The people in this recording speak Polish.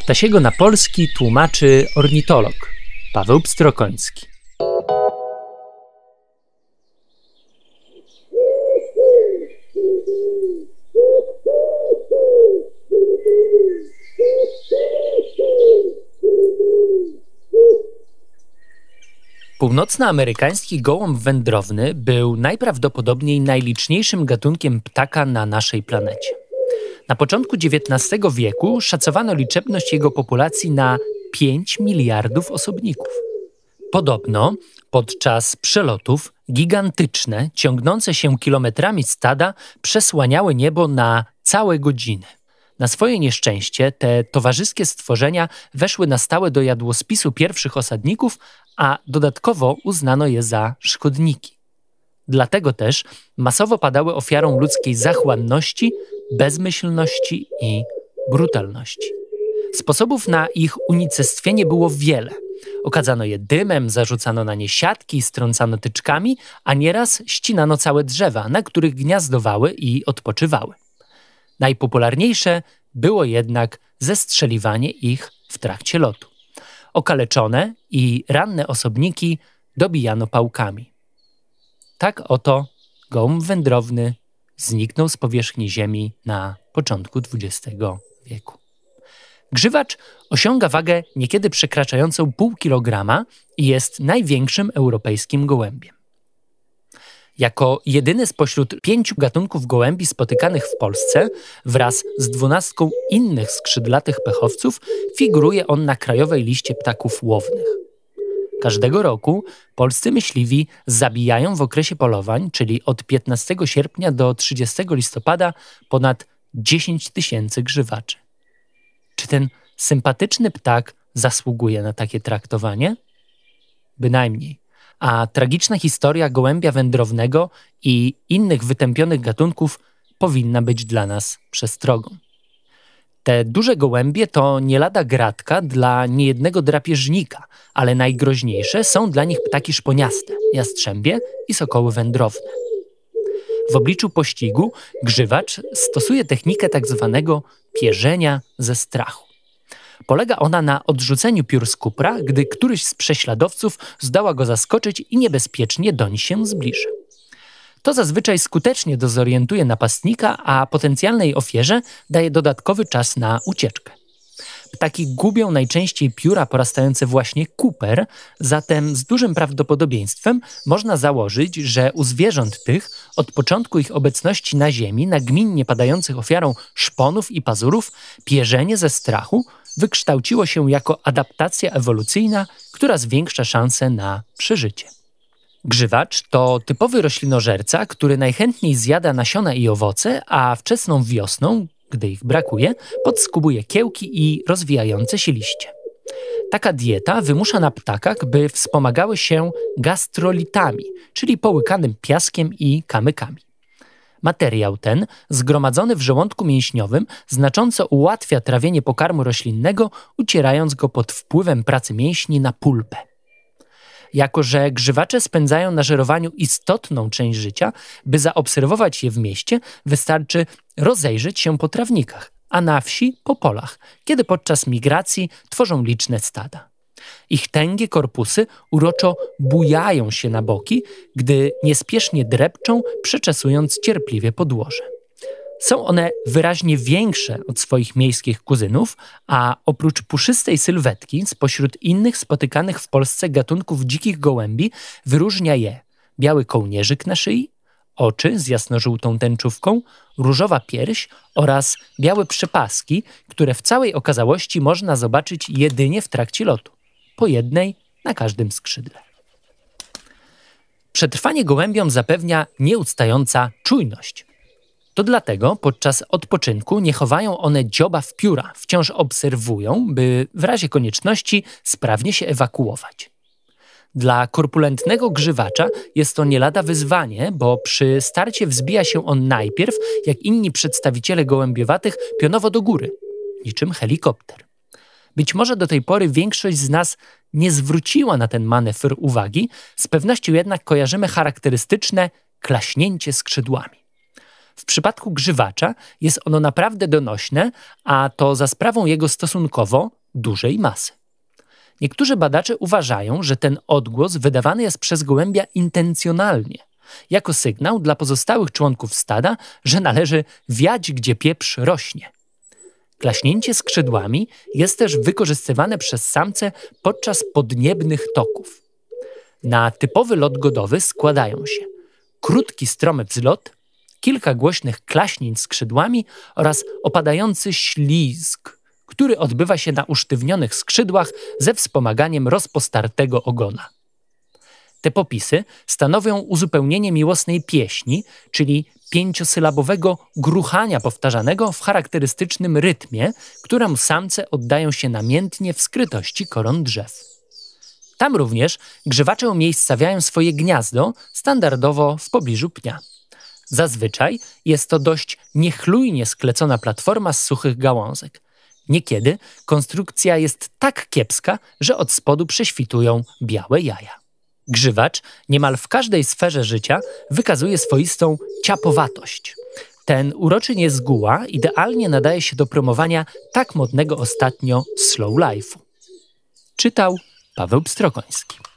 Ptasiego na polski tłumaczy ornitolog Paweł Pstrokoński. Północnoamerykański gołąb wędrowny był najprawdopodobniej najliczniejszym gatunkiem ptaka na naszej planecie. Na początku XIX wieku szacowano liczebność jego populacji na 5 miliardów osobników. Podobno podczas przelotów gigantyczne, ciągnące się kilometrami stada przesłaniały niebo na całe godziny. Na swoje nieszczęście te towarzyskie stworzenia weszły na stałe do jadłospisu pierwszych osadników, a dodatkowo uznano je za szkodniki. Dlatego też masowo padały ofiarą ludzkiej zachłanności, bezmyślności i brutalności. Sposobów na ich unicestwienie było wiele. Okadzano je dymem, zarzucano na nie siatki, strącano tyczkami, a nieraz ścinano całe drzewa, na których gniazdowały i odpoczywały. Najpopularniejsze było jednak zestrzeliwanie ich w trakcie lotu. Okaleczone i ranne osobniki dobijano pałkami. Tak oto gołąb wędrowny zniknął z powierzchni Ziemi na początku XX wieku. Grzywacz osiąga wagę niekiedy przekraczającą 0,5 kilograma i jest największym europejskim gołębiem. Jako jedyny spośród 5 gatunków gołębi spotykanych w Polsce, wraz z 12 innych skrzydlatych pechowców, figuruje on na krajowej liście ptaków łownych. Każdego roku polscy myśliwi zabijają w okresie polowań, czyli od 15 sierpnia do 30 listopada, ponad 10 000 grzywaczy. Czy ten sympatyczny ptak zasługuje na takie traktowanie? Bynajmniej. A tragiczna historia gołębia wędrownego i innych wytępionych gatunków powinna być dla nas przestrogą. Te duże gołębie to nie lada gratka dla niejednego drapieżnika, ale najgroźniejsze są dla nich ptaki szponiaste, jastrzębie i sokoły wędrowne. W obliczu pościgu grzywacz stosuje technikę tak zwanego pierzenia ze strachu. Polega ona na odrzuceniu piór z kupra, gdy któryś z prześladowców zdoła go zaskoczyć i niebezpiecznie doń się zbliży. To zazwyczaj skutecznie dezorientuje napastnika, a potencjalnej ofierze daje dodatkowy czas na ucieczkę. Ptaki gubią najczęściej pióra porastające właśnie kuper, zatem z dużym prawdopodobieństwem można założyć, że u zwierząt tych od początku ich obecności na ziemi, nagminnie padających ofiarą szponów i pazurów, pierzenie ze strachu wykształciło się jako adaptacja ewolucyjna, która zwiększa szanse na przeżycie. Grzywacz to typowy roślinożerca, który najchętniej zjada nasiona i owoce, a wczesną wiosną, gdy ich brakuje, podskubuje kiełki i rozwijające się liście. Taka dieta wymusza na ptakach, by wspomagały się gastrolitami, czyli połykanym piaskiem i kamykami. Materiał ten, zgromadzony w żołądku mięśniowym, znacząco ułatwia trawienie pokarmu roślinnego, ucierając go pod wpływem pracy mięśni na pulpę. Jako że grzywacze spędzają na żerowaniu istotną część życia, by zaobserwować je w mieście, wystarczy rozejrzeć się po trawnikach, a na wsi po polach, kiedy podczas migracji tworzą liczne stada. Ich tęgie korpusy uroczo bujają się na boki, gdy niespiesznie drepczą, przeczesując cierpliwie podłoże. Są one wyraźnie większe od swoich miejskich kuzynów, a oprócz puszystej sylwetki spośród innych spotykanych w Polsce gatunków dzikich gołębi wyróżnia je biały kołnierzyk na szyi, oczy z jasnożółtą tęczówką, różowa pierś oraz białe przepaski, które w całej okazałości można zobaczyć jedynie w trakcie lotu, po jednej na każdym skrzydle. Przetrwanie gołębiom zapewnia nieustająca czujność. To dlatego podczas odpoczynku nie chowają one dzioba w pióra, wciąż obserwują, by w razie konieczności sprawnie się ewakuować. Dla korpulentnego grzywacza jest to nie lada wyzwanie, bo przy starcie wzbija się on najpierw, jak inni przedstawiciele gołębiowatych, pionowo do góry, niczym helikopter. Być może do tej pory większość z nas nie zwróciła na ten manewr uwagi, z pewnością jednak kojarzymy charakterystyczne klaśnięcie skrzydłami. W przypadku grzywacza jest ono naprawdę donośne, a to za sprawą jego stosunkowo dużej masy. Niektórzy badacze uważają, że ten odgłos wydawany jest przez gołębia intencjonalnie, jako sygnał dla pozostałych członków stada, że należy wiać, gdzie pieprz rośnie. Klaśnięcie skrzydłami jest też wykorzystywane przez samce podczas podniebnych toków. Na typowy lot godowy składają się krótki, stromy wzlot, kilka głośnych klaśnięć skrzydłami oraz opadający ślizg, który odbywa się na usztywnionych skrzydłach ze wspomaganiem rozpostartego ogona. Te popisy stanowią uzupełnienie miłosnej pieśni, czyli 5-sylabowego gruchania powtarzanego w charakterystycznym rytmie, któremu samce oddają się namiętnie w skrytości koron drzew. Tam również grzywacze umiejscawiają swoje gniazdo, standardowo w pobliżu pnia. Zazwyczaj jest to dość niechlujnie sklecona platforma z suchych gałązek. Niekiedy konstrukcja jest tak kiepska, że od spodu prześwitują białe jaja. Grzywacz niemal w każdej sferze życia wykazuje swoistą ciapowatość. Ten uroczy niezguła idealnie nadaje się do promowania tak modnego ostatnio slow life'u. Czytał Paweł Pstrokoński.